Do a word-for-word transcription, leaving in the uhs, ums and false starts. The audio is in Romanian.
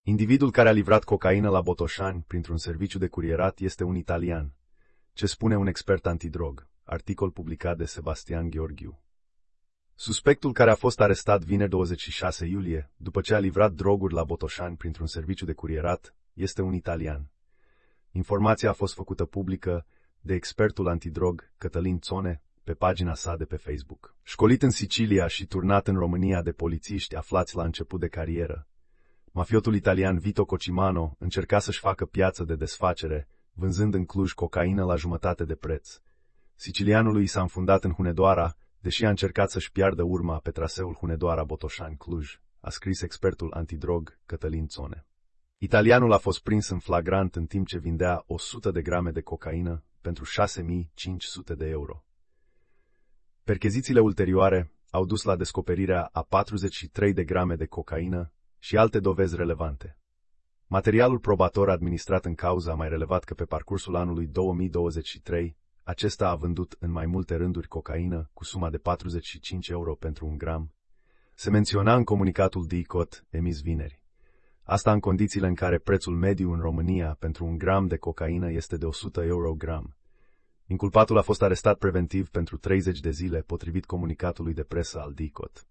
Individul care a livrat cocaină la Botoșani printr-un serviciu de curierat este un italian. Ce spune un expert antidrog? Articol publicat de Sebastian Gheorghiu. Suspectul care a fost arestat vineri douăzeci și șase iulie, după ce a livrat droguri la Botoșani printr-un serviciu de curierat, este un italian. Informația a fost făcută publică de expertul antidrog Cătălin Țone pe pagina sa de pe Facebook. Școlit în Sicilia și turnat în România de polițiști aflați la început de carieră, mafiotul italian Vito Cocimano încerca să-și facă piață de desfacere, vânzând în Cluj cocaină la jumătate de preț. Sicilianului s-a înfundat în Hunedoara, deși a încercat să-și piardă urma pe traseul Hunedoara-Botoșani-Cluj, a scris expertul antidrog Cătălin Țone. Italianul a fost prins în flagrant în timp ce vindea o sută de grame de cocaină pentru șase mii cinci sute de euro. Perchezițiile ulterioare au dus la descoperirea a patruzeci și trei de grame de cocaină și alte dovezi relevante. Materialul probator administrat în cauză a mai relevat că pe parcursul anului două mii douăzeci și trei, acesta a vândut în mai multe rânduri cocaină cu suma de patruzeci și cinci euro pentru un gram. Se menționa în comunicatul D I C O T emis vineri. Asta în condițiile în care prețul mediu în România pentru un gram de cocaină este de o sută euro gram. Inculpatul a fost arestat preventiv pentru treizeci de zile, potrivit comunicatului de presă al D I C O T.